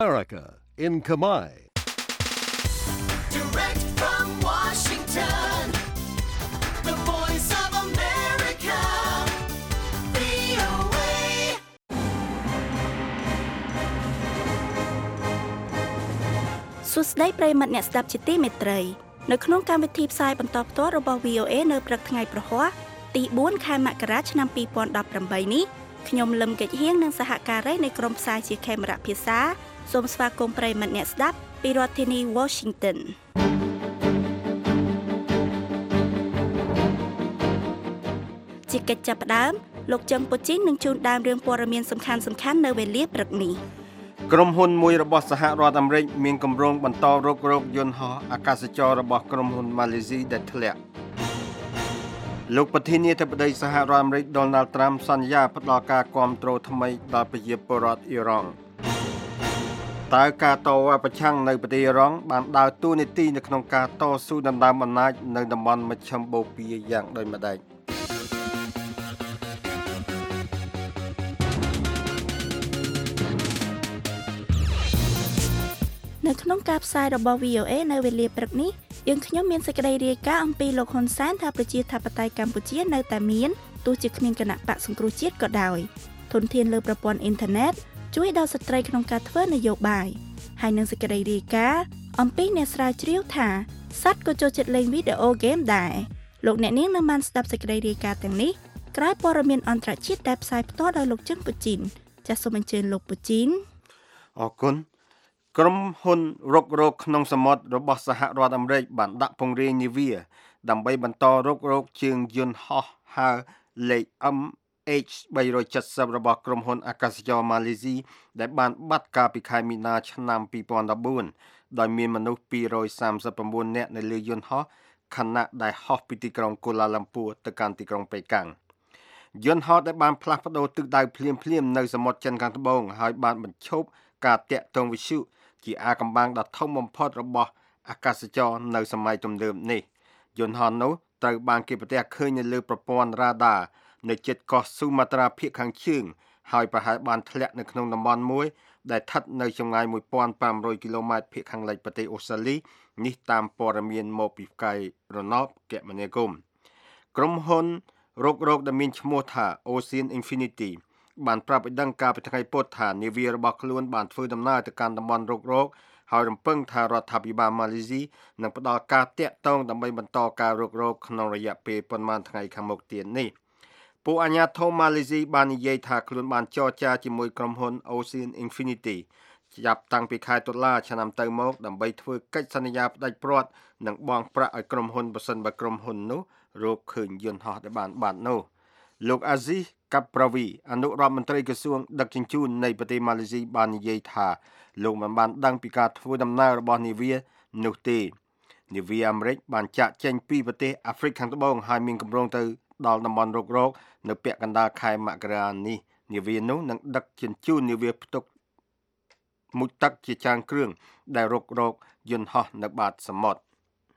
America in Khmer. Direct from Washington, the voice of America, VOA. សួស្តីប្រិយមិត្តអ្នកស្ដាប់ជាទីមេត្រីនៅក្នុងកម្មវិធីផ្សាយបន្តផ្ទាល់របស់ VOA នៅព្រឹកថ្ងៃប្រហ័សទី4ខែមករាឆ្នាំ2018នេះខ្ញុំលឹមកិច្ចហៀងនិងសហការីនៃក្រុមផ្សាយជាខេមរៈភាសាសូមស្វាគមន៍ប្រិយមិត្តអ្នកស្ដាប់ពីរដ្ឋធានី Washington ជាកិច្ចចាប់ផ្ដើមលោកចឹងពូជីននឹងជូនដើមរឿងព័ត៌មានសំខាន់ៗនៅវេលាព្រឹកនេះក្រុមហ៊ុនមួយរបស់សហរដ្ឋអាមេរិកមានគម្រោងបន្តរករកយន្តហោះអាកាសចររបស់ក្រុមហ៊ុនម៉ាឡេស៊ីដែលធ្លាក់លោកប្រធានាធិបតីសហរដ្ឋអាមេរិក Donald Trump សន្យាផ្ដល់ការគាំទ្រថ្មីដល់ប្រជាពលរដ្ឋអ៊ីរ៉ង់តើការតវ៉ាប្រឆាំងនៅប្រទេសអ៊ីរ៉ង់បានដើរតួនាទីនៅក្នុងការតស៊ូដណ្ដើមអំណាចនៅតំបន់មជ្ឈិមបូព៌ាយ៉ាងដូចម្តេចនៅក្នុងការផ្សាយរបស់ VOA នៅវេលាព្រឹកនេះយើងខ្ញុំមានសេចក្តីរាយការណ៍អំពីលោកហ៊ុនសែនថាប្រជាធិបតេយ្យកម្ពុជានៅតែមានទោះជាគ្មានគណៈបកសង្គ្រោះជាតិក៏ដោយធនធានលើប្រព័ន្ធអ៊ីនធឺណិតជួយដល់ស្ត្រីក្នុងការធ្វើនយោបាយហើយនឹងសេចក្តីរាយការណ៍អំពីអ្នកស្រាវជ្រាវថាសត្វក៏ចូលចិត្តលេងវីដេអូហ្គេមដែរលោកអ្នកនាងនឹងបានស្ដាប់សេចក្តីរាយការណ៍ទាំងនេះក្រោយព័ត៌មានអន្តរជាតិដែលផ្សាយផ្ទាល់ដោយលោកជឹងពូជីនចាសសូមអញ្ជើញលោកពូជីនអរគុណក្រុមហ៊ុនរុករកក្នុងសមុទ្ររបស់សហរដ្ឋអាមេរិកបានដាក់ពង្រាយនាវាដើម្បីបន្តរុករកជើងយន្តហោះហើរលេខ MH370 របស់ក្រុមហ៊ុនអាកាសចរម៉ាឡេស៊ីដែលបានបាត់កាលពីខែមីនាឆ្នាំ2014ដោយមានមនុស្ស239នាក់នៅលើយន្តហោះខណៈដែលហោះពីទីក្រុងកូឡាឡាំពួរទៅកាន់ទីក្រុងប៉េកាំងយន្តហោះដែលបានផ្លាស់ប្ដូរទិសដៅភ្លាមៗនៅសមុទ្រចិនខាងត្បូងហើយបានបញ្ឈប់ការតាក់ទងវិទ្យុជាអាថ៌កំបាំងដ៏ធំបំផុតរបស់អាកាសចរនៅសម័យទំនើបនេះយន្តហោះនោះត្រូវបានគេប្រទះឃើញនៅលើប្រព័ន្ធរ៉ាដានៅជិតកោះស៊ូម៉ាត្រាភាគខាងជើងហើយប្រហែលបានធ្លាក់នៅក្នុងតំបន់មួយដែលស្ថិតនៅចម្ងាយ 1500 គីឡូម៉ែត្រភាគខាងលិចប្រទេសអូស្ត្រាលីនេះតាមព័ត៌មានមកពីផ្កាយរណបគមនាគមន៍ក្រុមហ៊ុនរុករកដែលមានឈ្មោះថា Ocean Infinityបានប្រាប់ឲ្យដឹងកាលពីថ្ងៃពុធថានាវារបស់ខ្លួនបានធ្វើដំណើរទៅកាន់តំបន់រុករកហើយរំពឹងថារដ្ឋាភិបាលម៉ាឡេស៊ីនឹងផ្ដល់ការតាក់ទងដើម្បីបន្តការរុករកក្នុងរយៈពេលប៉ុន្មានថ្ងៃខាងមុខទៀតនេះពួកអាជ្ញាធរម៉ាឡេស៊ីបាននិយាយថាខ្លួនបានចរចាជាមួយក្រុមហ៊ុន Ocean Infinity ចាប់តាំងពីខែតុលាឆ្នាំទៅមកដើម្បីធ្វើកិច្ចសន្យាផ្ដាច់ព្រាត់និងបង់ប្រាក់ឲ្យក្រុមហ៊ុនបើសិនបើក្រុមហ៊ុននោះរកឃើញយន្តហោះដែលបានបាត់នោះលោកអាស៊ីសកាប់ប្រាវីអនុរដ្ឋមន្ត្រីក្រសួងដឹកជញ្ជូននៃប្រទេសម៉ាឡេស៊ីបាននិយាយថាលោកមិនបានដឹងពីការធ្វើដំណើររបស់នាវានោះទេនាវាអាមេរិកបានចាក់ចេញពីប្រទេសអាហ្វ្រិកខាងត្បូងហើយមានគម្រោងទៅដល់តំបន់រុករកនៅពាក់កណ្ដាលខែមករានេះនាវានោះនឹងដឹកជញ្ជូននាវាផ្ទុកមុជទឹកជាច្រើនគ្រឿងដែលរុករកយន្តហោះនៅបាតសមុទ្រ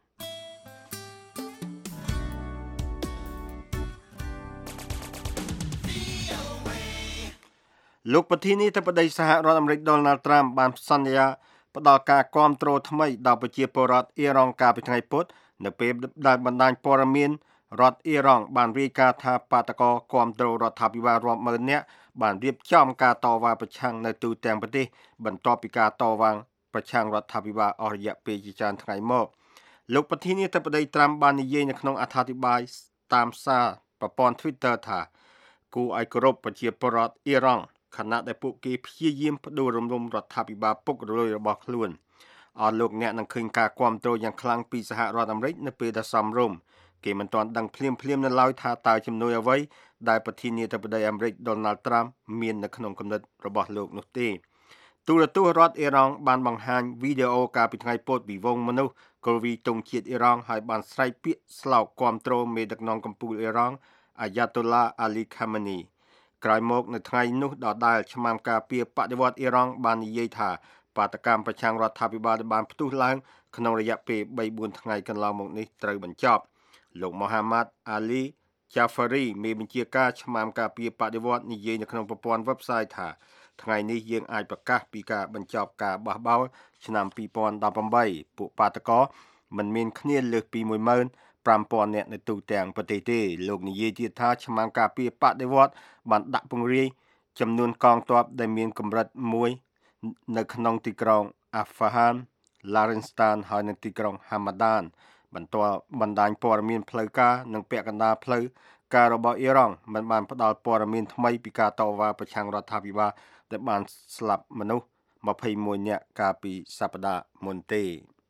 លោកប្រធានាធិបតីសហរដ្ឋអាមេរិក Donald Trump បានសន្យាផ្ដល់ការគាំទ្រថ្មីដល់ប្រជាពលរដ្ឋអ៊ីរ៉ង់កាលពីថ្ងៃពុធនៅពេលដែលបណ្ដាញព័ត៌មានរដ្ឋអ៊ីរ៉ង់បានរាយការណ៍ថាបាតកោគាំទ្ររដ្ឋាភិបាលរាប់ម៉ឺននាក់បានរៀបចំការតវ៉ាប្រឆាំងនៅទូទាំងប្រទេសបន្ទាប់ពីការតវ៉ាប្រឆាំងរដ្ឋាភិបាលអស់រយៈពេលជាច្រើនថ្ងៃមកលោកប្រធានាធិបតី Trump បាននិយាយនៅក្នុងអត្ថាធិប្បាយតាមសារប្រព័ន្ធ Twitter ថាគួរឲ្យគោរពប្រជាពលរដ្ឋអ៊ីរ៉ង់ខណៈដែលពួកគេព្យាយាមផ្ដួលរំលំរដ្ឋាភិបាលពុករលួយរបស់ខ្លួនអស់លោកអ្នកនឹងឃើញការគាំទ្រយ៉ាងខ្លាំងពីសហរដ្ឋអាមេរិកនៅពេលដែលសមរម្យគេមិនទាន់ដឹងភ្លាមនៅឡើយថាតើជំនួយអ្វីដែលប្រធានាធិបតីអាមេរិក Donald Trump មាននៅក្នុងគំនិតរបស់លោកនោះទេទូរទស្សន៍រដ្ឋអ៊ីរ៉ង់បានបង្ហាញវីដេអូកាលពីថ្ងៃពុធពីវងមនុស្សគល់វីទង់ជាតិអ៊ីរ៉ង់ហើយបានស្រែកពាក្យស្លោកគាំទ្រមេដឹកនាំកំពូលអ៊ីរ៉ង់អាយ៉ាតូឡាអាលីខាម៉ានីក្រោយមកនៅថ្ងៃនោះដដែលឆ្មាំការពារបដិវត្តអ៊ីរ៉ង់បាននិយាយថាបាតកម្មប្រឆាំងរដ្ឋាភិបាលដែលបានផ្ទុះឡើងក្នុងរយៈពេល 3-4 ថ្ងៃកន្លងមកនេះត្រូវបញ្ចប់លោកមូហាម៉ាត់អាលី Jafari មេបញ្ជាការឆ្មាំការពារបដិវត្តនិយាយនៅក្នុងប្រព័ន្ធ website ថាថ្ងៃនេះយើងអាចប្រកាសពីការបញ្ចប់ការបោះបោលឆ្នាំ2018ពួកបាតកោមិនមានគ្នាលើសពី 15,000 នាក់នៅទូទាំងប្រទេសទេលោកនិយាយទៀតថាឆ្មាំការពារបដិវត្តន៍បានដាក់ពង្រាយចំនួនកងទ័ពដែលមានកម្រិតមួយនៅក្នុងទីក្រុង Afghan Laristan ហើយនៅទីក្រុង Hamadan បន្ទាប់បណ្ដាញព័ត៌មានផ្លូវការនិងពាក់កណ្ដាលផ្លូវការរបស់អ៊ីរ៉ង់មិនបានផ្ដល់ព័ត៌មានថ្មីពីការតវ៉ាប្រឆាំងរដ្ឋាភិបាលដែលបានស្លាប់មនុស្ស21នាក់កាលពីសប្តាហ៍មុនទេ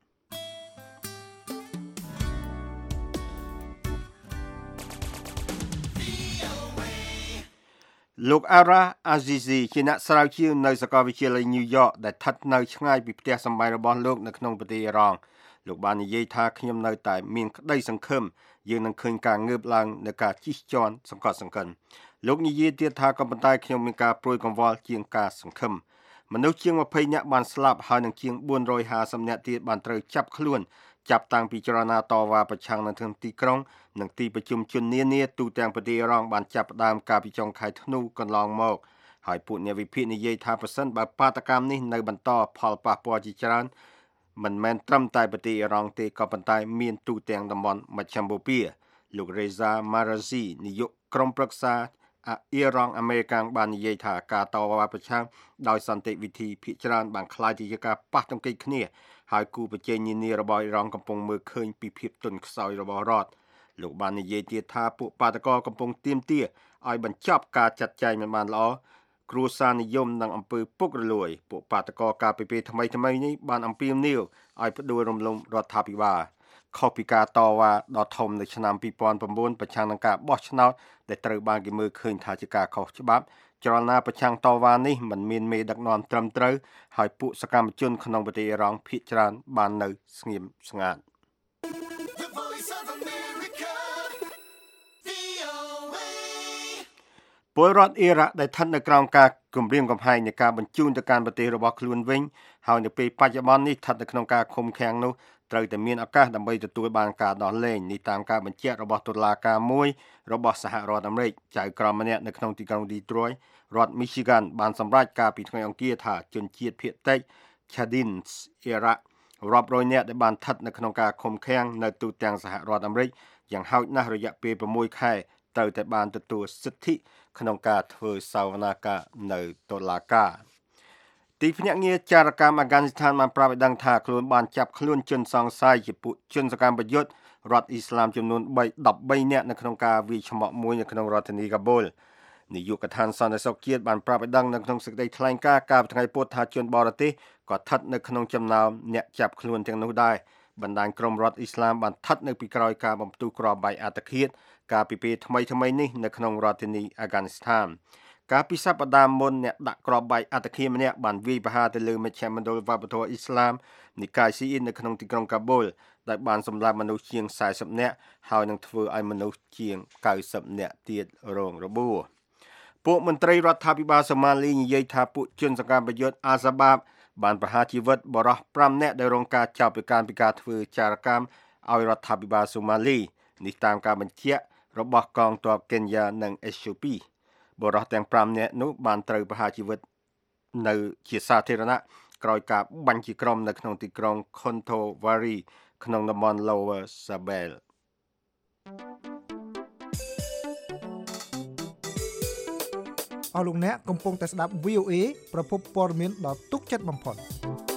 លោកអារ៉ាអាស៊ីស៊ីជាអ្នកស្រាវជ្រាវនៅសាកលវិទ្យាល័យញូវយ៉កដែលស្ថិតនៅឆ្ងាយពីផ្ទះសម្បែងរបស់លោកនៅក្នុងប្រទេសអ៊ីរ៉ង់លោកបាននិយាយថាខ្ញុំនៅតែមានក្តីសង្ឃឹមយើងនឹងឃើញការងើបឡើងនៃការជិះជាន់សង្កត់សង្កិនលោកនិយាយទៀតថាក៏ប៉ុន្តែខ្ញុំមានការព្រួយកង្វល់ជាងការសង្ឃឹមមនុស្សជាង20នាក់បានស្លាប់ហើយនឹងជាង450នាក់ទៀតបានត្រូវចាប់ខ្លួនចាប់តាំងពីចលនាតវ៉ាប្រឆាំងនៅក្នុងទីក្រុងនិងទីប្រជុំជននានាទូទាំងប្រទេសអ៊ីរ៉ង់បានចាប់ផ្ដើមកាលពីចុងខែធ្នូកន្លងមកហើយពួកអ្នកវិភាគនិយាយថាប្រសិនបើបាតកម្មនេះនៅបន្តផលប៉ះពាល់ជាច្រើនមិនមែនត្រឹមតែប្រទេសអ៊ីរ៉ង់ទេក៏ប៉ុន្តែមានទូទាំងតំបន់មជ្ឈមបូព៌ាលោក Reza Marazi នាយកក្រុមប្រឹក្សាអ៊ីរ៉ង់អាមេរិកបាននិយាយថាការតវ៉ាប្រឆាំងដោយសន្តិវិធីភាគច្រើនបានក្លាយជាការប៉ះទង្គិចគ្នាហើយគូប្រជែងនានារបស់អ៊ីរ៉ង់កំពុងមើលឃើញពីភាពទន់ខ្សោយរបស់រដ្ឋលោកបាននិយាយទៀតថាពួកបាតកោកំពុងទាមទារឲ្យបញ្ចប់ការចាត់ចែងមិនបានល្អគ្រួសារនិយមនិងអំពើពុករលួយពួកបាតកោកាលពីពេលថ្មីនេះបានអំពាវនាវឲ្យផ្ដួលរំលំរដ្ឋាភិបាលខុសពីការតវ៉ាដ៏ធំនៅឆ្នាំ2009ប្រឆាំងនឹងការបោះឆ្នោតដែលត្រូវបានគេមើលឃើញថាជាការខុសច្បាប់ចលនាប្រឆាំងតវ៉ានេះមិនមានមេដឹកនាំត្រឹមត្រូវហើយពួកសកម្មជនក្នុងប្រទេសអ៊ីរ៉ង់ភាគច្រើនបាននៅស្ងៀមស្ងាត់ពលរដ្ឋអ៊ីរ៉ាក់ដែលស្ថិតនៅក្រោមការគំរាមកំហែងនៃការបញ្ជូនទៅកាន់ប្រទេសរបស់ខ្លួនវិញហើយនៅពេលបច្ចុប្បន្ននេះស្ថិតនៅក្នុងការឃុំឃាំងនោះត្រូវតែមានឱកាសដើម្បីទទួលបានការដោះលែងនេះតាមការបញ្ជាក់របស់តុលាការមួយរបស់សហរដ្ឋអាមេរិកចៅក្រមម្នាក់នៅក្នុងទីក្រុង Detroit រដ្ឋ Michigan បានសម្រេចការពីថ្ងៃអង្គារថាជនជាតិភាគតិច Chadins អ៊ីរ៉ាក់រាប់រយនាក់ដែលបានស្ថិតនៅក្នុងការឃុំឃាំងនៅទូទាំងសហរដ្ឋអាមេរិកយ៉ាងហោចណាស់រយៈពេល6ខែត្រូវតែបានទទួលសិទ្ធិក្នុងការធ្វើសវនាការនៅតុលាការទីភ្នាក់ងារចារកម្មអាហ្គានីស្ថានបានប្រាប់ឲ្យដឹងថាខ្លួនបានចាប់ខ្លួនជនសង្ស័យជាពួកជនសកម្មប្រយុទ្ធរដ្ឋអ៊ីស្លាមចំនួន13នាក់នៅក្នុងការវាយឆ្មក់មួយនៅក្នុងរដ្ឋធានីកាបូលនាយកដ្ឋានសន្តិសុខជាតិបានប្រាប់ឲ្យដឹងនៅក្នុងសេចក្តីថ្លែងការណ៍កាលពីថ្ងៃពុធថាជនបរទេសក៏ស្ថិតនៅក្នុងចំណោមអ្នកចាប់ខ្លួនទាំងនោះដែរបណ្ដាញក្រុមរដ្ឋអ៊ីស្លាមបានស្ថិតនៅពីក្រោយការបំផ្ទុះគ្រាប់បែកអត្តឃាតកាលពីពេលថ្មីនេះនៅក្នុងរដ្ឋធានីអាហ្គានីស្ថានកាលពីសប្តាហ៍មុនអ្នកដាក់គ្រាប់បែកអត្តឃាតម្នាក់បានវាយប្រហារទៅលើមជ្ឈមណ្ឌលវប្បធម៌អ៊ីស្លាមនិកាយស៊ីអ៊ីននៅក្នុងទីក្រុងកាបូលដែលបានសម្លាប់មនុស្សជាង40នាក់ហើយនឹងធ្វើឲ្យមនុស្សជាង90នាក់ទៀតរងរបួសពួកមន្ត្រីរដ្ឋាភិបាលសូម៉ាលីនិយាយថាពួកជនសកម្មប្រយុទ្ធអាសាបាបបានប្រហារជីវិតបរិសុទ្ធ5នាក់ដែលរងការចោទពីការធ្វើចារកម្មឲ្យរដ្ឋាភិបាលសូម៉ាលីនេះតាមការបញ្ជាក់របស់កងទ័ពកេនយ៉ានិងអេត្យូពីបរិសុទ្ធទាំង5នាក់នោះបានត្រូវប្រហារជីវិតនៅជាសាធារណៈក្រោយការបាញ់ជាក្រុមនៅក្នុងទីក្រុង Kontovary ក្នុងតំបន់ Lower Sabel អស់លោកអ្នកកំពុងតែស្ដាប់ VOA ប្រភពព័ត៌មានដ៏ទុកចិត្តបំផុត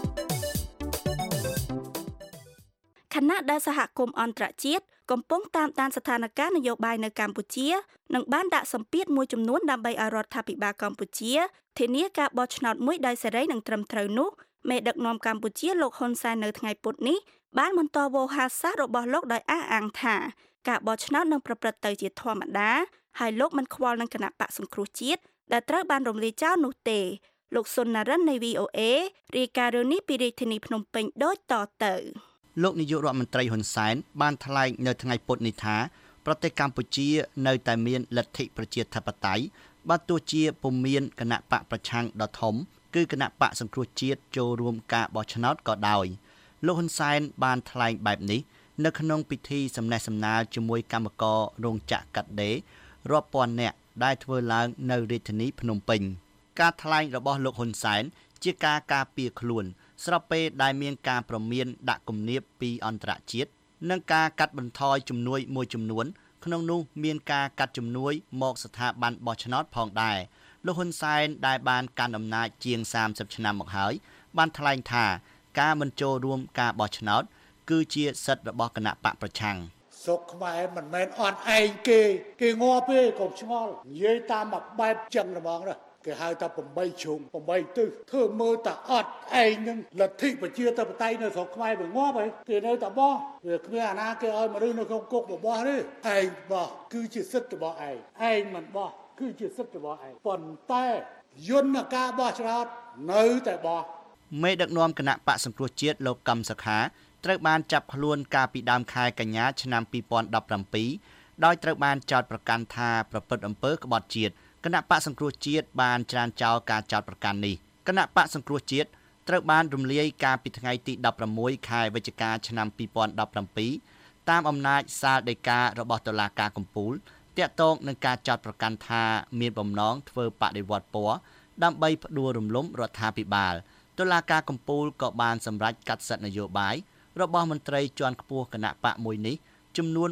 ខណៈដែលសហគមន៍អន្តរជាតិកំពុងតាមដានស្ថានភាពនយោបាយនៅកម្ពុជានិងបានដាក់សម្ពាធមួយចំនួនដើម្បីឲ្យរដ្ឋាភិបាលកម្ពុជាធានាការបោះឆ្នោតមួយដោយសេរីនិងត្រឹមត្រូវនោះមេដឹកនាំកម្ពុជាលោកហ៊ុនសែននៅថ្ងៃពុធនេះបានបន្តវោហារសាស្ត្ររបស់លោកដោយអះអាងថាការបោះឆ្នោតនឹងប្រព្រឹត្តទៅជាធម្មតាហើយលោកមិនខ្វល់នឹងគណៈបកសង្គ្រោះជាតិដែលត្រូវបានរំលាយចោលនោះទេលោកសុនណារិននៃ VOA រាយការណ៍រឿងនេះពីរាជធានីភ្នំពេញដូចតទៅលោកនាយករដ្ឋមន្ត្រីហ៊ុនសែនបានថ្លែងនៅថ្ងៃពុធនេះថាប្រទេសកម្ពុជានៅតែមានលទ្ធិប្រជាធិបតេយ្យបើទោះជាពុំមានគណៈបកប្រឆាំងដ៏ធំគឺគណៈបកសង្គ្រោះជាតិចូលរួមការបោះឆ្នោតក៏ដោយលោកហ៊ុនសែនបានថ្លែងបែបនេះនៅក្នុងពិធីសំណេះសំណាលជាមួយកម្មកររោងចក្រកាត់ដេររាប់ពាន់នាក់ដែលធ្វើឡើងនៅរាជធានីភ្នំពេញការថ្លែងរបស់លោកហ៊ុនសែនជាការការពារខ្លួនស្របពេលដែលមានការប្រមានដាក់គំនាបពីអន្តរជាតិនិងការកាត់បន្ថយជំនួយមួយចំនួនក្នុងនោះមានការកាត់ជំនួយមកស្ថាប័នបោះឆ្នោតផងដែរលោកហ៊ុនសែនដែលបានកាន់អំណាចជាង30ឆ្នាំមកហើយបានថ្លែងថាការមិនចូលរួមការបោះឆ្នោតគឺជាសិទ្ធិរបស់គណៈបកប្រឆាំងស្រុកខ្មែរមិនមែនអត់ឯងគេងាប់ទេកុំឆ្ងល់និយាយតាមមួយបែបចឹងហ្មងណាគេហៅថា8ជ្រុង8ទិសធ្វើមើលតែអត់ឯងនឹងលទ្ធិប្រជាធិបតេយ្យនៅស្រុកខ្មែរវាងាប់ហើយគេនៅតែបោះវាគ្មានអាណាគេឲ្យមនុស្សនៅក្នុងគុកបោះទេឯងបោះគឺជាសិទ្ធិរបស់ឯងមិនបោះគឺជាសិទ្ធិរបស់ឯងប៉ុន្តែយន្តការបោះឆ្នោតនៅតែបោះមេដឹកនាំគណៈបកសង្គ្រោះជាតិលោកកឹមសុខាត្រូវបានចាប់ខ្លួនកាលពីដើមខែកញ្ញាឆ្នាំ2017ដោយត្រូវបានចោទប្រកាន់ថាប្រព្រឹត្តអំពើក្បត់ជាតិគណៈបកសង្គ្រោះជាតិបានច្រានចោលការចោទប្រកាន់នេះគណៈបកសង្គ្រោះជាតិត្រូវបានរំលាយកាលពីថ្ងៃទី16ខែវិច្ឆិកាឆ្នាំ2017តាមអំណាចសាលដីការបស់តុលាការកំពូលទាក់ទងនឹងការចោទប្រកាន់ថាមានបំណងធ្វើបដិវត្តពណ៌ដើម្បីផ្ដួលរំលំរដ្ឋាភិបាលតុលាការកំពូលក៏បានសម្រេចកាត់សិទ្ធិនយោបាយរបស់មន្ត្រីជាន់ខ្ពស់គណៈបកមួយនេះចំនួន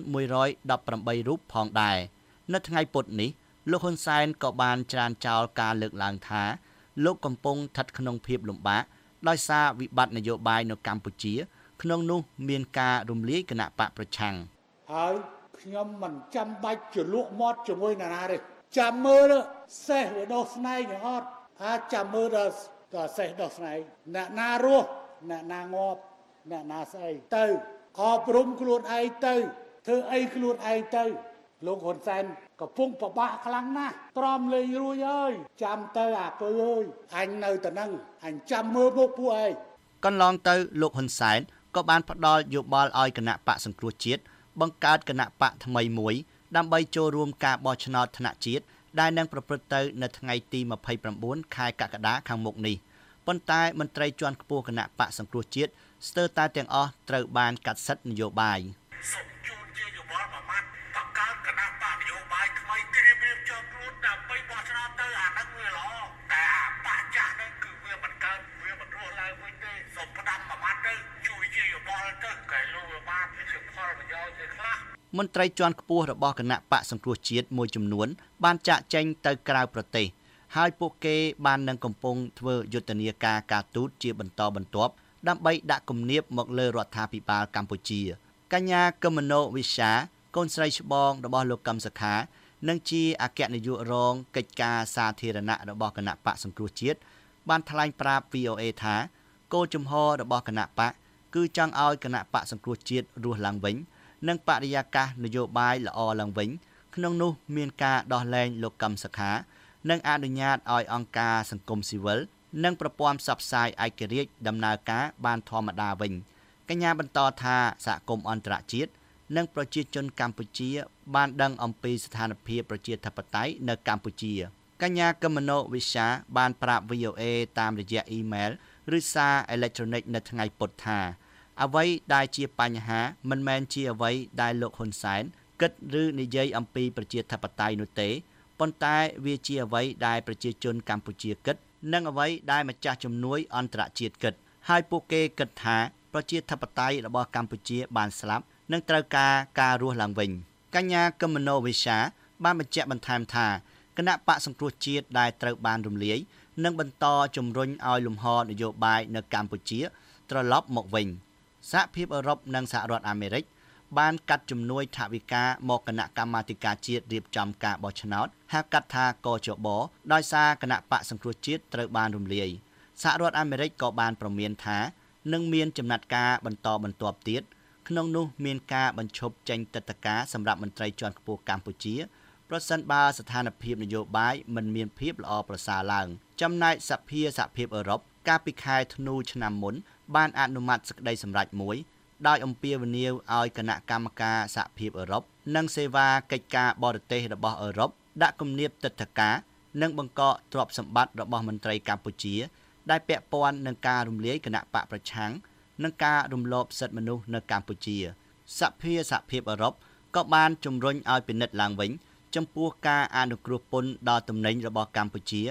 118រូបផងដែរនៅថ្ងៃពុធនេះលោកហ៊ុនសែនក៏បានច្រានចោលការលើកឡើងថាលោកកំពុងស្ថិតក្នុងភាពលំបាកដោយសារវិបត្តិនយោបាយនៅកម្ពុជាក្នុងនោះមានការរំលាយគណៈបកប្រឆាំងហើយខ្ញុំមិនចាំបាច់ជលក់មាត់ជាមួយនរណាទេចាំមើលសេះវាដោះស្នែងអត់ចាំមើលដល់សេះដោះស្នែងអ្នកណារស់អ្នកណាងាប់អ្នកណាស្អីទៅអប់រំខ្លួនឯងទៅធ្វើអីខ្លួនឯងទៅលោកហ៊ុនសែនកំពុងពិបាកខ្លាំងណាស់ទ្រាំលេងរួយហើយចាំទៅអាពើអើយអញនៅតែនឹងអញចាំមើលមុខពួកឯងកន្លងទៅលោកហ៊ុនសែនក៏បានផ្ដល់យោបល់ឲ្យគណៈបកសង្គ្រោះជាតិបង្កើតគណៈបកថ្មីមួយដើម្បីចូលរួមការបោះឆ្នោតថ្នាក់ជាតិដែលនឹងប្រព្រឹត្តទៅនៅថ្ងៃទី29ខែកក្កដាខាងមុខនេះប៉ុន្តែមន្ត្រីជាន់ខ្ពស់គណៈបកសង្គ្រោះជាតិស្ទើរតែទាំងអស់ត្រូវបានកាត់សិទ្ធិនយោបាយសូមជូនជាយោបល់មួយម៉ាត់បង្កើតគណៈបកនយោបាយថ្មីត្រៀមចូលខ្លួនដើម្បីបោះឆ្នោតទៅអានឹងវាល្អតែអាបកចាស់នឹងគឺវាមិនកើតវាមិនរស់ឡើងវិញទេសូមផ្ដាំមួយម៉ាត់ទៅជួយជាយោបល់ទៅកែលោកវាបានជាផលប្រយោជន៍ជាខ្លះមន្ត្រីជាន់ខ្ពស់របស់គណៈបកសង្គ្រោះជាតិមួយចំនួនបានចាក់ចែងទៅក្រៅប្រទេសហើយពួកគេបាននឹងកំពុងធ្វើយុទ្ធនាការការទូតជាបន្តបន្ទាប់ដើម្បីដាក់គំនាបមកលើរដ្ឋាភិបាលកម្ពុជាកញ្ញាកឹមនោវិសាកូនស្រីច្បងរបស់លោកកឹមសុខានិងជាអគ្គនាយករងកិច្ចការសាធារណៈរបស់គណៈបកសង្គ្រោះជាតិបានថ្លែងប្រាប់ VOA ថាគោលជំហររបស់គណៈបកគឺចង់ឲ្យគណៈបកសង្គ្រោះជាតិរស់ឡើងវិញនិងបរិយាកាសនយោបាយល្អឡើងវិញក្នុងនោះមានការដោះលែងលោកកឹមសុខានិងអនុញ្ញាតឲ្យអង្គការសង្គមស៊ីវិលនិងប្រព័ន្ធផ្សព្វផ្សាយឯករាជ្យដំណើរការបានធម្មតាវិញកញ្ញាបន្តថាសហគមន៍អន្តរជាតិនិងប្រជាជនកម្ពុជាបានដឹងអំពីស្ថានភាពប្រជាធិបតេយ្យនៅកម្ពុជាកញ្ញាកឹមនោវិសាបានប្រាប់ VOA តាមរយៈអ៊ីមែលឬសារអេឡិចត្រូនិកនៅថ្ងៃពុធថាអ្វីដែលជាបញ្ហាមិនមែនជាអ្វីដែលលោកហ៊ុនសែនគិតឬនិយាយអំពីប្រជាធិបតេយ្យនោះទេប៉ុន្តែវាជាអ្វីដែលប្រជាជនកម្ពុជាគិតនិងអ្វីដែលម្ចាស់ជំនួយអន្តរជាតិគិតហើយពួកគេគិតថាប្រជាធិបតេយ្យរបស់កម្ពុជាបានស្លាប់និងត្រូវការរស់ឡើងវិញកញ្ញាកឹមនោវិសាបានបញ្ជាក់បន្ថែមថាគណៈបកសង្គ្រោះជាតិដែលត្រូវបានរំលាយនឹងបន្តជំរុញឲ្យលំហនយោបាយនៅកម្ពុជាត្រឡប់មកវិញសហភាពអឺរ៉ុបនិងសហរដ្ឋអាមេរិកបានកាត់ជំនួយថវិកាមកគណៈកម្មាធិការជាតិរៀបចំការបោះឆ្នោតហៅកាត់ថាកជបដោយសារគណៈបកសង្គ្រោះជាតិត្រូវបានរំលាយសហរដ្ឋអាមេរិកក៏បានប្រមានថានឹងមានចំណាត់ការបន្តបន្ទាប់ទៀតក្នុងនោះមានការបញ្ឈប់ចេញទិដ្ឋាការសម្រាប់មន្ត្រីជាន់ខ្ពស់កម្ពុជាប្រសិនបើស្ថានភាពនយោបាយមិនមានភាពល្អប្រសើរឡើងចំណែកសហភាពអឺរ៉ុបកាលពីខែធ្នូឆ្នាំមុនបានអនុម័តសេចក្តីសម្រេចមួយដោយអំពាវនាវឲ្យគណៈកម្មការសហភាពអឺរ៉ុបនិងសេវាកិច្ចការបរទេសរបស់អឺរ៉ុបដាក់គំនាបទិដ្ឋាការនិងបង្កកទ្រព្យសម្បត្តិរបស់មន្ត្រីកម្ពុជាដែលពាក់ព័ន្ធនឹងការរំលាយគណៈបកប្រឆាំងនិងការរំលោភសិទ្ធិមនុស្សនៅកម្ពុជាសហភាពអឺរ៉ុបក៏បានជំរុញឲ្យពិនិត្យឡើងវិញចំពោះការអនុគ្រោះពន្ធដល់ទំនិញរបស់កម្ពុជា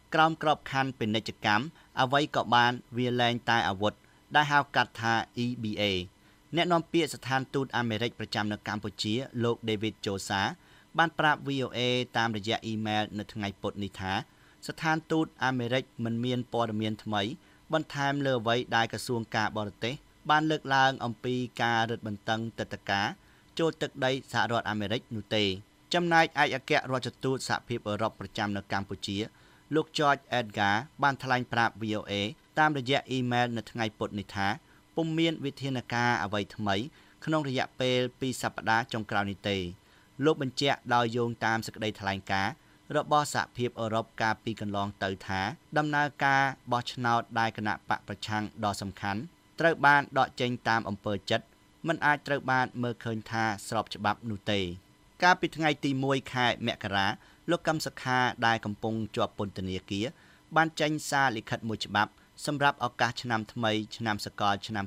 ក្រោមក្របខ័ណ្ឌពាណិជ្ជកម្មអ្វីក៏បានវាលែងតែអាវុធដែលហៅកាត់ថា EBA អ្នកនាំពាក្យស្ថានទូតអាមេរិកប្រចាំនៅកម្ពុជាលោក David Josa បានប្រាប់ VOA តាមរយៈអ៊ីមែលនៅថ្ងៃពុធនេះថាស្ថានទូតអាមេរិកមិនមានព័ត៌មានថ្មីបន្ថែមលើអ្វីដែលក្រសួងការបរទេសបានលើកឡើងអំពីការរឹតបន្តឹងទិដ្ឋាការចូលទឹកដីសហរដ្ឋអាមេរិកនោះទេចំណែកឯកអគ្គរដ្ឋទូតសហភាពអឺរ៉ុបប្រចាំនៅកម្ពុជាលោក George Edgar បានថ្លែងប្រាប់ VOA តាមរយៈអ៊ីមែលនៅថ្ងៃពុធនេះថាពុំមានវិធានការអ្វីថ្មីក្នុងរយៈពេល2សប្តាហ៍ចុងក្រោយនេះទេលោកបញ្ជាក់ដោយយោងតាមសេចក្តីថ្លែងការណ៍របស់សហភាពអឺរ៉ុបកាលពីកន្លងទៅថាដំណើរការបោះឆ្នោតដែលគណៈបកប្រឆាំងដ៏សំខាន់ត្រូវបានដកចេញតាមអំពើចិត្តមិនអាចត្រូវបានមើលឃើញថាស្របច្បាប់នោះទេកាលពីថ្ងៃទី1ខែមករាលោកកឹមសុខាដែលកំពុងជាប់ពន្ធនាគារបានចេញសារលិខិតមួយច្បាប់សម្រាប់ឱកាសឆ្នាំថ្មីឆ្នាំសកលឆ្នាំ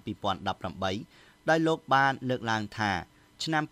2018ដោយលោកបានលើកឡើងថាឆ្នាំ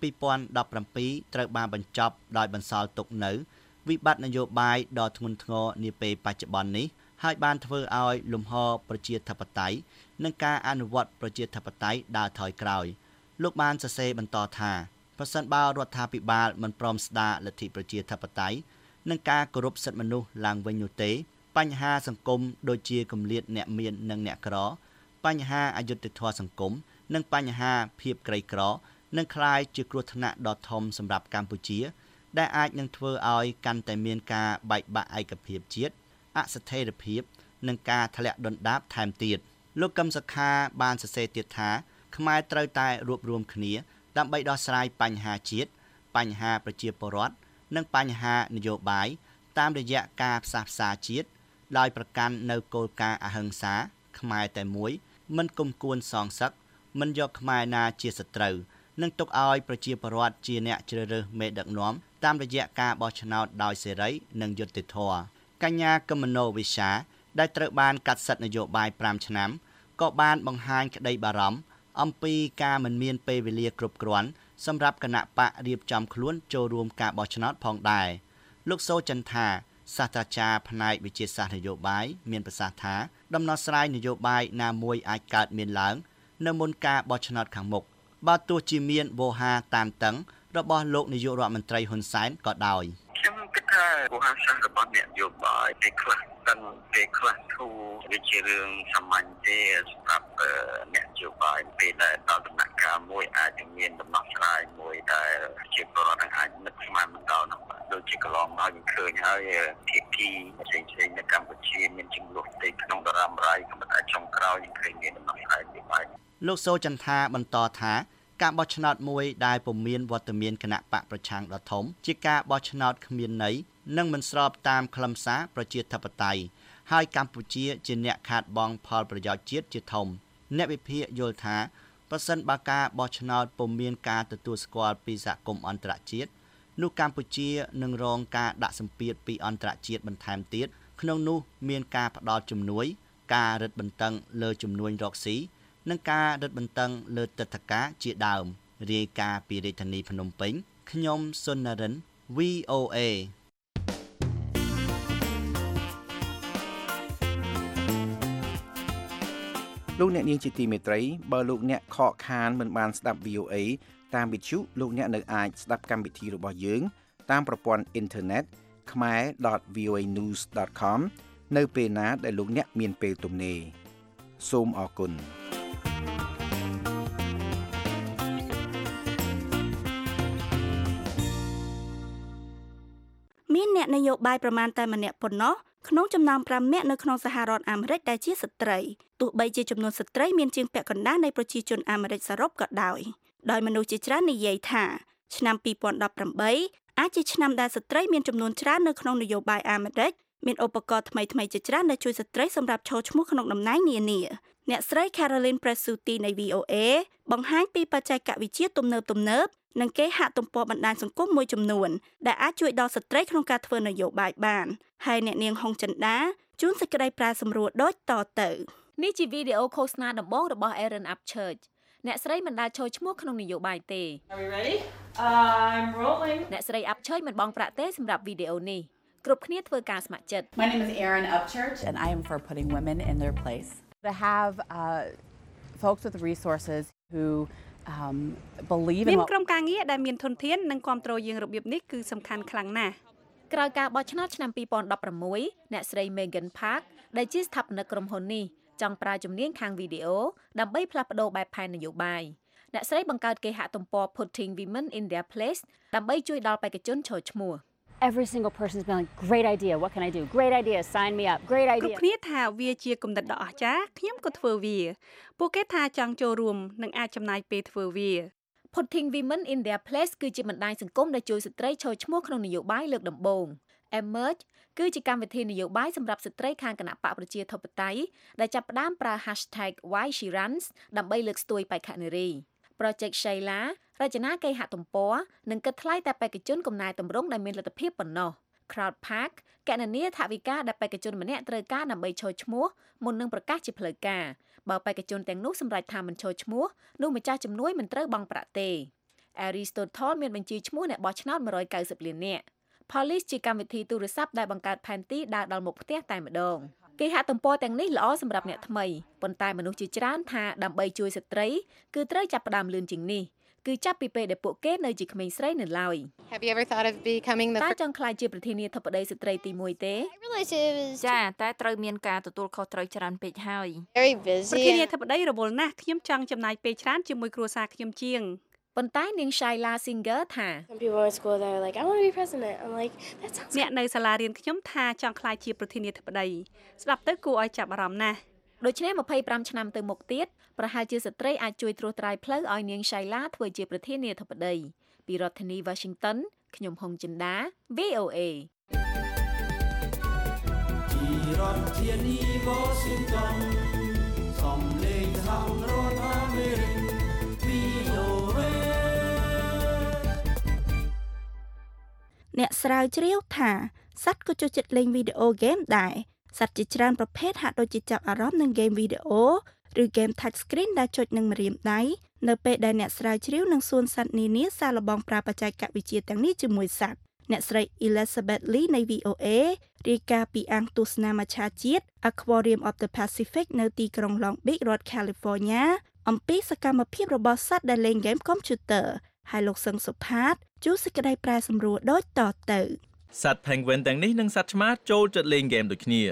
2017ត្រូវបានបញ្ចប់ដោយបន្សល់ទុកនៅវិបត្តិនយោបាយដ៏ធ្ងន់ធ្ងរនាពេលបច្ចុប្បន្ននេះហើយបានធ្វើឲ្យលំហប្រជាធិបតេយ្យនិងការអនុវត្តប្រជាធិបតេយ្យដើរថយក្រោយលោកបានសរសេរបន្តថាប្រសិនបើរដ្ឋាភិបាលមិនព្រមស្ដារលទ្ធិប្រជាធិបតេយ្យនិងការគោរពសិទ្ធិមនុស្សឡើងវិញនោះទេបញ្ហាសង្គមដូចជាគម្លាតអ្នកមាននិងអ្នកក្របញ្ហាអយុត្តិធម៌សង្គមនិងបញ្ហាភាពក្រីក្រនឹងក្លាយជាគ្រោះថ្នាក់ដ៏ធំសម្រាប់កម្ពុជាដែលអាចនឹងធ្វើឲ្យកាន់តែមានការបែកបាក់ឯកភាពជាតិអស្ថិរភាពនិងការធ្លាក់ដុនដាបថែមទៀតលោកកឹមសុខាបានសរសេរទៀតថាខ្មែរត្រូវតែរួបរวมគ្នាដើម្បីដោះស្រាយបញ្ហាជាតិបញ្ហាប្រជាពលរដ្ឋនិងបញ្ហានយោបាយតាមរយៈការផ្សះផ្សាជាតិដោយប្រកាន់នៅគោលការណ៍អហិង្សាខ្មែរតែមួយមិនគុំគួនសងសឹកមិនយកខ្មែរណាជាសត្រូវនិងទុកឲ្យប្រជាពលរដ្ឋជាអ្នកជ្រើសរើសមេដឹកនាំតាមរយៈការបោះឆ្នោតដោយសេរីនិងយុត្តិធម៌កញ្ញាកឹមនោវិសាដែលត្រូវបានកាត់សិទ្ធិនយោបាយ5ឆ្នាំក៏បានបង្ហាញក្តីបារម្ភអំពីការមិនមានពេលវេលាគ្រប់គ្រាន់សម្រាប់គណៈបករៀបចំខ្លួនចូលរួមការបោះឆ្នោតផងដែរលោកសូចន្ទថាសាស្ត្រាចារ្យផ្នែកវិទ្យាសាស្ត្រនយោបាយមានប្រសាសន៍ថាដំណោះស្រាយនយោបាយណាមួយអាចកើតមានឡើងនៅមុនការបោះឆ្នោតខាងមុខបើទោះជាមានវោហារតានតឹងរបស់លោកនាយករដ្ឋមន្ត្រីហ៊ុនសែនក៏ដោយខ្ញុំគិតថាវោហារសាស្ត្ររបស់អ្នកនយោបាយពេលខ្លះពេលខ្លះធូរវាជារឿងសាមញ្ញទេសម្រាប់អ្នកនយោបាយពេលដែលដល់ដំណាក់កាលមួយអាចនឹងមានដំណោះស្រាយមួយដែលជាពលរដ្ឋអាចនឹកស្មានមិនដល់នោះដូចជាកន្លងមកយើងឃើញហើយភាគីផ្សេងៗនៅកម្ពុជាមានចំនួនផ្ទៃក្នុងតារាមរៃក៏ប៉ុន្តែចុងក្រោយយើងឃើញមានដំណោះស្រាយមួយបែបលោកសូចន្ទថាបន្តថាការបោះឆ្នោតមួយដែលពុំមានវត្តមានគណៈបកប្រឆាំងដ៏ធំជាការបោះឆ្នោតគ្មានន័យនិងមិនស្របតាមខ្លឹមសារប្រជាធិបតេយ្យហើយកម្ពុជាជាអ្នកខាតបង់ផលប្រយោជន៍ជាតិជាធំអ្នកវិភាគយល់ថាប្រសិនបើការបោះឆ្នោតពុំមានការទទួលស្គាល់ពីសហគមន៍អន្តរជាតិនោះកម្ពុជានឹងរងការដាក់សម្ពាធពីអន្តរជាតិបន្ថែមទៀតក្នុងនោះមានការផ្ដាល់ជំនួយការរឹតបន្តឹងលើជំនួយរកស៊ីនិងការរឹតបន្តឹងលើទិដ្ឋាការជាដើមរាយការណ៍ពីរាជធានីភ្នំពេញខ្ញុំសុននរិន VOA លោកអ្នកនាងជាទីមេត្រីបើលោកអ្នកខកខានមិនបានស្ដាប់ VOA តាមវិទ្យុលោកអ្នកនៅអាចស្ដាប់កម្មវិធីរបស់យើងតាមប្រព័ន្ធអ៊ីនធឺណិត khmer.voanews.com នៅពេលណាដែលលោកអ្នកមានពេលទំនេរសូមអរគុណមានអ្នកនយោបាយប្រមាណតែម្នាក់ប៉ុណ្ណោះក្នុងចំណោម5នាក់នៅក្នុងសហរដ្ឋអាមេរិកដែលជាស្ត្រីទោះបីជាចំនួនស្ត្រីមានជាងពាក់កណ្ដាលនៃប្រជាជនអាមេរិកសរុបក៏ដោយមនុស្សជាច្រើននិយាយថាឆ្នាំ2018អាចជាឆ្នាំដែលស្ត្រីមានចំនួនច្រើននៅក្នុងនយោបាយអាមេរិកមានឧបករណ៍ថ្មីៗជាច្រើនដែលជួយស្ត្រីសម្រាប់ចូលឈ្មោះក្នុងតំណែងនានាអ្នកស្រី Caroline Presutti នៃ VOA បង្ហាញពីបច្ចេកវិទ្យាទំនើបនិងគេហទំព័របណ្ដាញសង្គមមួយចំនួនដែលអាចជួយដល់ស្ត្រីក្នុងការធ្វើនយោបាយបានហើយអ្នកនាងហុងចិន្តាជួនសេចក្តីប្រាសម្រួលដូចតទៅនេះជាវីដេអូឃោសនាដំបូងរបស់ Erin Upchurch អ្នកស្រីមិនដែលចូលឈ្មោះក្នុងនយោបាយទេ I'm rolling អ្នកស្រី Upchurchមិនបង់ប្រាក់ទេសម្រាប់វីដេអូនេះគ្រប់គ្នាធ្វើការស្ម័គ្រចិត្ត My name is Erin Upchurch and I am for putting women in their place. To have folks with resources who believe in មានក្រុមការងារដែលមានធនធាននិងគ្រប់គ្រងយើងរបៀបនេះគឺសំខាន់ខ្លាំងណាស់ក្រោយការបោះឆ្នោតឆ្នាំ 2016 អ្នកស្រី Megan Park ដែលជាស្ថាបនិកក្រុមហ៊ុននេះចង់ប្រើជំនាញខាងវីដេអូដើម្បីផ្លាស់ប្ដូរបែបផែននយោបាយអ្នកស្រីបង្កើតគេហទំព័រ Putting Women in Their Place ដើម្បីជួយដល់បេក្ខជនចូលឈ្មោះ Every single person's been like great idea what can I do great idea sign me up great idea គ្រប់គ្នាថាវាជាគំនិតដ៏អស្ចារ្យខ្ញុំក៏ធ្វើវាពួកគេថាចង់ចូលរួមនិងអាចចំណាយពេលធ្វើវា Putting Women in Their Place គឺជាបណ្ដាញសង្គមដែលជួយស្ត្រីចូលឈ្មោះក្នុងនយោបាយលើកដំបូង Emerge គឺជាកម្មវិធីនយោបាយសម្រាប់ស្ត្រីខាងគណៈបកប្រជាធិបតេយ្យដែលចាប់ផ្ដើមប្រើ #WhySheRuns ដើម្បីលើកស្ទួយបេក្ខនារី Project Sheila រចនាគេហទំព័រនិងគិតថ្លៃតែបេក្ខជនកំណែតម្រង់ដែលមានលទ្ធភាពប៉ុណ្ណោះ Crowdpark គណនាថវិកាដែលបេក្ខជនម្នាក់ត្រូវការដើម្បីចូលឈ្មោះមុននឹងប្រកាសជាផ្លូវការបើបេក្ខជនទាំងនោះសម្រេចថាមិនចូលឈ្មោះនោះម្ចាស់ជំនួយមិនត្រូវបង់ប្រាក់ទេ Aristotle មានបញ្ជីឈ្មោះអ្នកបោះឆ្នោត190លាននាក់ Police ជាកម្មវិធីទូរស័ព្ទដែលបង្កើតផែនទីដើរដល់មុខផ្ទះតែម្ដងគេហទំព័រទាំងនេះល្អសម្រាប់អ្នកថ្មីប៉ុន្តែមនុស្សជាច្រើនថាដើម្បីជួយស្ត្រីគឺត្រូវចាប់ផ្ដើមលឿនជាងនេះគឺចាប់ពីពេលដែលពួកគេនៅជាក្មេងស្រីនៅឡើយ Have you ever thought of becoming the តែចង់ក្លាយជាប្រធានាធិបតីស្ត្រីទី1ទេចាតែត្រូវមានការទទួលខុសត្រូវច្រើនពេកហើយ Very busy ប្រធានាធិបតីរវល់ណាស់ខ្ញុំចង់ចំណាយពេលច្រើនជាមួយគ្រួសារខ្ញុំជាងប៉ុន្តែនាង Shaila Singer ថា Some people in school they're like I want to be president I'm like that sounds អ្នកនៅសាលារៀនខ្ញុំថាចង់ក្លាយជាប្រធានាធិបតីស្ដាប់ទៅគួរឲ្យចាប់អារម្មណ៍ណាស់ដូច្នេះ25ឆ្នាំទៅមុខទៀតប្រហែលជាស្ត្រីអាចជួយត្រួសត្រាយផ្លូវឲ្យនាង Shaila ធ្វើជាប្រធានាធិបតីពីរដ្ឋធានី Washington ខ្ញុំហុងចិន្តា VOA ពីរដ្ឋធានី Washington សំឡេងសហរដ្ឋអាមេរិក VOA អ្នកស្រាវជ្រាវថាសត្វក៏ចូលចិត្តលេងវីដេអូហ្គេមដែរសត្វជាច្រើនប្រភេទហាក់ដូចជាចាប់អារម្មណ៍នឹងហ្គេមវីដេអូឬហ្គេម touch screen ដែលចុចនឹងម្រាមដៃនៅពេលដែលអ្នកស្រាវជ្រាវនឹងសួនសត្វនានាសាកល្បងប្រើបច្ចេកវិទ្យាទាំងនេះជាមួយសត្វអ្នកស្រី Elizabeth Lee នៃ VOA រាយការណ៍ពីអង្គទស្សនាមច្ឆជាតិ Aquarium of the Pacific នៅទីក្រុង Long Beach រដ្ឋ California អំពីសកម្មភាពរបស់សត្វដែលលេងហ្គេមកុំព្យូទ័រហើយលោកសឹងសុផាតជួសសេចក្តីប្រែសម្រួលដូចតទៅសត្វ penguin ទាំងនេះនិងសត្វឆ្មាចូលចិត្តលេងហ្គេមដូចគ្នា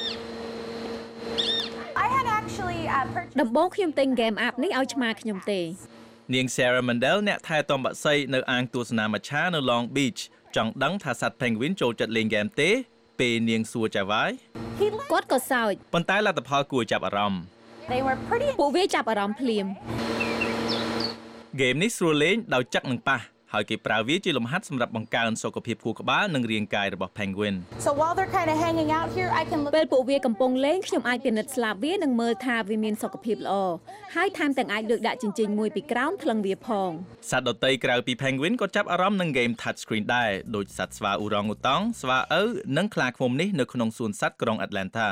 ដំបូងខ្ញុំទិញ game app នេះឲ្យឆ្មាខ្ញុំទេនាង Sarah Mandel អ្នកថែទាំបក្សីនៅអង្គទស្សនាមច្ឆានៅ Long Beach ចង់ដឹងថាសត្វ penguin ចូលចិត្តលេងហ្គេមទេពេលនាងសួរចាវាយគាត់ក៏សើចប៉ុន្តែលទ្ធផលគួរចាប់អារម្មណ៍ពួកវាចាប់អារម្មណ៍ភ្លាមហ្គេមនេះស្រួលលេងដោយចឹកនឹងប៉ះហើយគេប្រើវាជាលំហាត់សម្រាប់បង្កើនសុខភាពខួរក្បាលនិងរាងកាយរបស់ penguin So while they're kind of hanging out here I can look ពេលពួកវាកំពុងលេងខ្ញុំអាចពិនិត្យស្លាបវានិងមើលថាវាមានសុខភាពល្អហើយថែមទាំងអាចលើកដាក់ជញ្ជីងមួយពីក្រោមថ្លឹងវាផងសត្វដទៃក្រៅពី penguin ក៏ចាប់អារម្មណ៍នឹង game touch screen ដែរដូចសត្វស្វាអ៊ូរ៉ុងឧតង់ស្វាឪនិងខ្លាឃ្មុំនេះនៅក្នុងសួនសត្វក្រុង Atlanta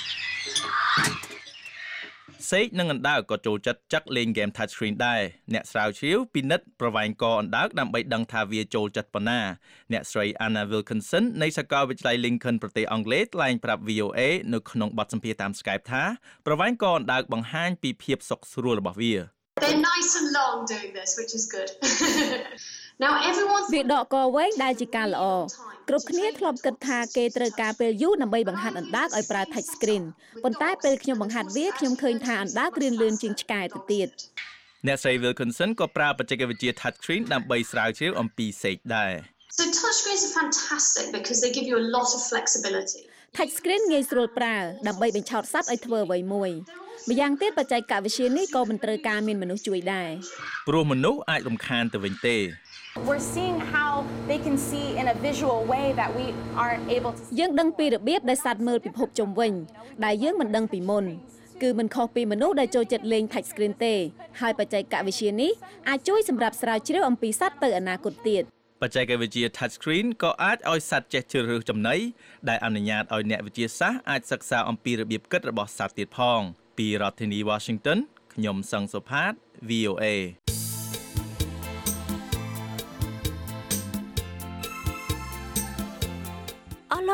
សេកនិងអណ្ដើកក៏ចូលចិត្តចឹកលេង game touch screen ដែរអ្នកស្រាវជ្រាវពិនិត្យប្រវែងកអណ្ដើកដើម្បីដឹងថាវាចូលចិត្តប៉ុណ្ណាអ្នកស្រី Anna Wilkinson នៃសាកលវិទ្យាល័យ Lincoln ប្រទេសអង់គ្លេសថ្លែងប្រាប់ VOA នៅក្នុងបទសម្ភាសន៍តាម Skype ថាប្រវែងកអណ្ដើកបង្ហាញពីភាពសុខស្រួលរបស់វា They're nice and long doing this which is good Now everyone វាដកកវែងដែលជាការល្អគ្រប់គ្នាធ្លាប់គិតថាគេត្រូវការពេលយូរដើម្បីបង្ហាត់អណ្ដើកឲ្យប្រើ touch screen ប៉ុន្តែពេលខ្ញុំបង្ហាត់វាខ្ញុំឃើញថាអណ្ដើករៀនលឿនជាងឆ្កែទៅទៀតអ្នកស្រី Wilkinson ក៏ប្រើបច្ចេកវិទ្យា touch screen ដើម្បីស្រាវជ្រាវអំពីសេកដែរ So touch screens are fantastic because they give you a lot of flexibility touch screen ងាយស្រួលប្រើដើម្បីបញ្ឆោតសត្វឲ្យធ្វើអ្វីមួយម្យ៉ាងទៀតបច្ចេកវិទ្យានេះក៏មិនត្រូវការមានមនុស្សជួយដែរព្រោះមនុស្សអាចរំខានទៅវិញទេ We're seeing how they can see in a visual way that we aren't able to យើងដឹងពីរបៀបដែលសត្វមើលពិភពជុំវិញដែលយើងមិនដឹងពីមុនគឺមិនខុសពីមនុស្សដែលចូលចិត្តលេង touch screen ទេហើយបច្ចេកវិទ្យានេះអាចជួយសម្រាប់ស្រាវជ្រាវអំពីសត្វទៅអនាគតទៀតបច្ចេកវិទ្យា touch screen ក៏អាចឲ្យសត្វចេះជ្រើសរើសចំណីដែលអនុញ្ញាតឲ្យអ្នកវិទ្យាសាស្ត្រអាចសិក្សាអំពីរបៀបគិតរបស់សត្វទៀតផងពីរដ្ឋធានី Washington ខ្ញុំសឹងសុផាត VOA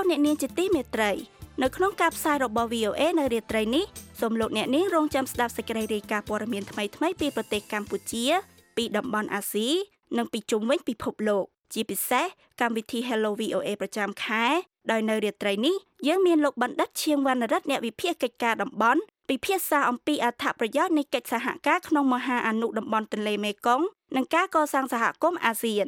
លោកអ្នកនាងជាទីមេត្រីនៅក្នុងការផ្សាយរបស់ VOA នៅរាត្រីនេះសូមលោកអ្នកនាងរងចាំស្ដាប់សេចក្តីរាយការណ៍ព័ត៌មានថ្មីៗពីប្រទេសកម្ពុជាពីតំបន់អាស៊ីនិងពីជុំវិញពិភពលោកជាពិសេសកម្មវិធី Hello VOA ប្រចាំខែដោយនៅរាត្រីនេះយើងមានលោកបណ្ឌិតឈៀងវណ្ណរិទ្ធអ្នកវិភាគកិច្ចការតំបន់ពិភាក្សាអំពីអត្ថប្រយោជន៍នៃកិច្ចសហការក្នុងមហាអនុតំបន់ទន្លេមេគង្គនិងការកសាងសហគមន៍អាស៊ាន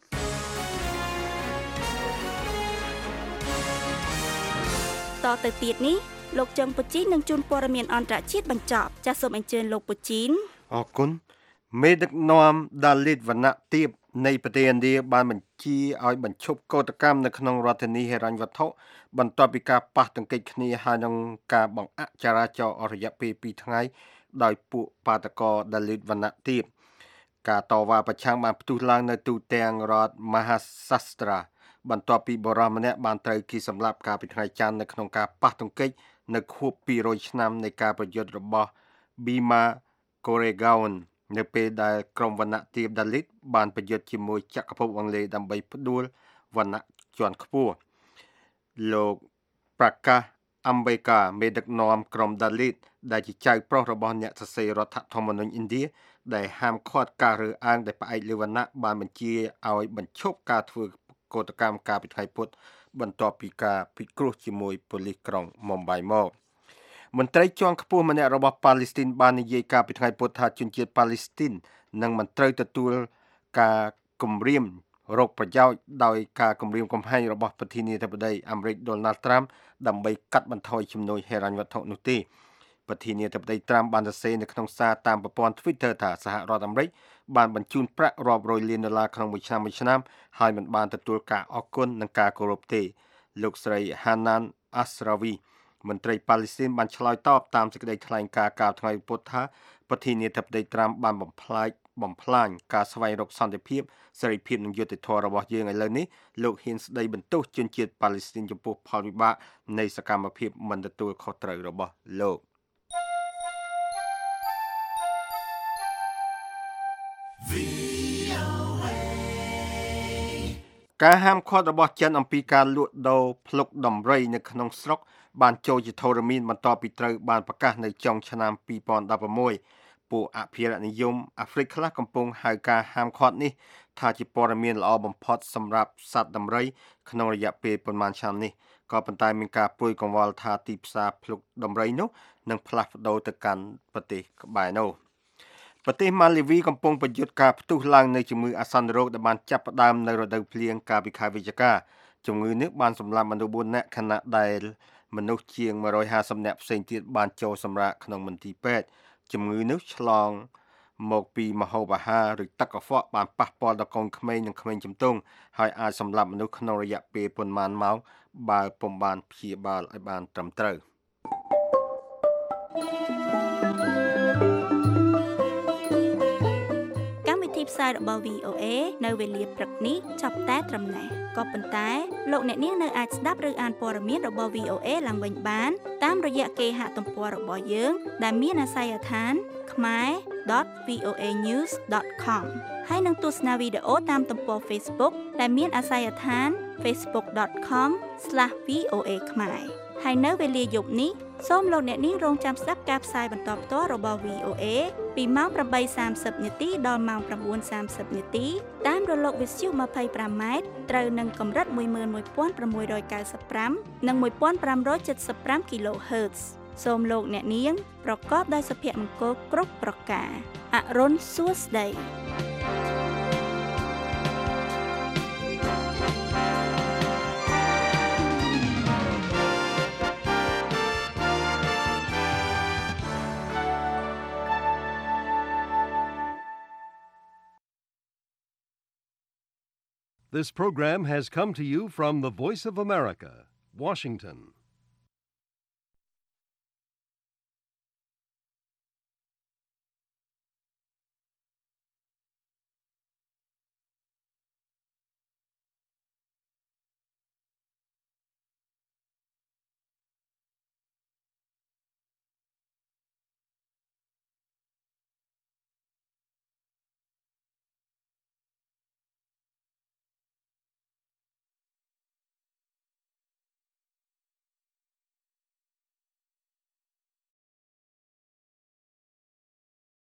តទៅទៀតនេះលោកចឹងពូជីននឹងជូនព័ត៌មានអន្តរជាតិបញ្ចប់ចាសសូមអញ្ជើញលោកពូជីនអរគុណមេដឹកនាំដាលីតវណ្ណៈទៀបនៃប្រទេសឥណ្ឌាបានបញ្ជាឲ្យបញ្ឈប់កោតកម្មនៅក្នុងរដ្ឋធានីហិរញ្ញវត្ថុបន្ទាប់ពីការប៉ះទង្គិចគ្នាហើយនឹងការបង្អាក់ចរាចរណ៍អស់រយៈពេល2ថ្ងៃដោយពួកបាតកោដាលីតវណ្ណៈទៀបការតវ៉ាប្រឆាំងបានផ្ទុះឡើងនៅទូទាំងរដ្ឋមហាសាស្ត្រាបន្ទាប់ពីបរិសម្នាក់បានត្រូវគេសម្លាប់កាលពីថ្ងៃច័ន្ទនៅក្នុងការប៉ះទង្គិចនៅខួប200ឆ្នាំនៃការប្រយុទ្ធរបស់ Bhima Koregaon នៅពេលដែលក្រុមវណ្ណៈទាបដាលីតបានប្រយុទ្ធជាមួយចក្រភពអង់គ្លេសដើម្បីផ្ដួលវណ្ណៈជាន់ខ្ពស់លោកប្រកាសអំបេកាមេដឹកនាំក្រុមដាលីតដែលជាចៅប្រុសរបស់អ្នកសរសេររដ្ឋធម្មនុញ្ញឥណ្ឌាដែលហាមឃាត់ការរើសអើងដែលផ្អែកលើវណ្ណៈបានបញ្ជាឲ្យបញ្ឈប់ការធ្វើកោតកម្មកាលពីថ្ងៃពុធបន្ទាប់ពីការពិគ្រោះជាមួយប៉ូលីសក្រុងមុំបៃមកមន្ត្រីជាន់ខ្ពស់ម្នាក់របស់ប៉ាឡេស្ទីនបាននិយាយកាលពីថ្ងៃពុធថាជនជាតិប៉ាឡេស្ទីននឹងមិនត្រូវទទួលការគំរាមរកប្រយោជន៍ដោយការគំរាមកំហែងរបស់ប្រធានាធិបតីអាមេរិកដូណាល់ត្រាំដើម្បីកាត់បន្ថយជំនួយហិរញ្ញវត្ថុនោះទេប្រធានាធិបតីត្រាំបានសរសេរនៅក្នុងសារតាមប្រព័ន្ធ Twitter ថាសហរដ្ឋអាមេរិកបានបញ្ជូនប្រាក់រាប់រយលានដុល្លារក្នុងមួយឆ្នាំហើយមិនបានទទួលការអរគុណនិងការគោរពទេលោកស្រី Hanan Asrawi មន្ត្រីប៉ាឡេស្ទីនបានឆ្លើយតបតាមសេចក្តីថ្លែងការណ៍កាលថ្ងៃពុធថាប្រធានាធិបតីត្រាំបានបំផ្លាញការស្វែងរកសន្តិភាពសេរីភាពនិងយុត្តិធម៌របស់យើងឥឡូវនេះលោកហ៊ានស្ដីបន្ទោសជនជាតិប៉ាឡេស្ទីនចំពោះផលវិបាកនៃសកម្មភាពមិនទទួលខុសត្រូវរបស់លោកការហាមឃាត់របស់ចិនអំពីការលក់ដូរភ្លុកដំរីនៅក្នុងស្រុកបានចូលជាធរមានបន្ទាប់ពីត្រូវបានប្រកាសនៅចុងឆ្នាំ2016ពួកអភិរក្សនិយមអាហ្វ្រិកខ្លះកំពុងហៅការហាមឃាត់នេះថាជាព័ត៌មានល្អបំផុតសម្រាប់សត្វដំរីក្នុងរយៈពេលប្រមាណឆ្នាំនេះក៏ប៉ុន្តែមានការព្រួយកង្វល់ថាទីផ្សារភ្លុកដំរីនោះនឹងផ្លាស់ប្ដូរទៅកាន់ប្រទេសក្បែរនោះប្រទេសម៉ាឡេវីកំពុងប្រយុទ្ធការផ្ទុះឡើងនៃជំងឺអាសន្នរោគដែលបានចាប់ផ្ដើមនៅរដូវភ្លៀងកាលពីខែវិច្ឆិកាជំងឺនេះបានសម្លាប់មនុស្ស4នាក់ខណៈដែលមនុស្សជាង150នាក់ផ្សេងទៀតបានចូលសម្រាកក្នុងមន្ទីរពេទ្យជំងឺនេះឆ្លងមកពីម្ហូបអាហារឬទឹកកខ្វក់បានប៉ះពាល់ដល់កូនក្មេងនិងក្មេងជំទង់ហើយអាចសម្លាប់មនុស្សក្នុងរយៈពេលប៉ុន្មានម៉ោងបើពុំបានព្យាបាលឲ្យបានត្រឹមត្រូវផ្សាយរបស់ VOA នៅវេលាព្រឹកនេះចាប់តែត្រឹមនេះក៏ប៉ុន្តែលោកអ្នកនាងនៅអាចស្ដាប់ឬអានព័ត៌មានរបស់ VOA ឡើងវិញបានតាមរយៈគេហទំព័ររបស់យើងដែលមានអាសយដ្ឋាន khmer.voanews.com ហើយនឹងទស្សនាវីដេអូតាមទំព័រ Facebook ដែលមានអាសយដ្ឋាន facebook.com/voa ខ្មែរហើយនៅវេលាយប់នេះសូមលោកអ្នកនាងរងចាំស្ដាប់ការផ្សាយបន្តផ្ទាល់របស់ VOA ពីម៉ោង 8:30 នាទីដល់ម៉ោង 9:30 នាទីតាមរលកវិទ្យុ 25M ត្រូវនឹងកម្រិត 11695 និង 1575 kHz សូមលោកអ្នកនាងប្រកបដោយសុភមង្គលគ្រប់ប្រការអរុនសួស្ដី This program has come to you from the Voice of America, Washington.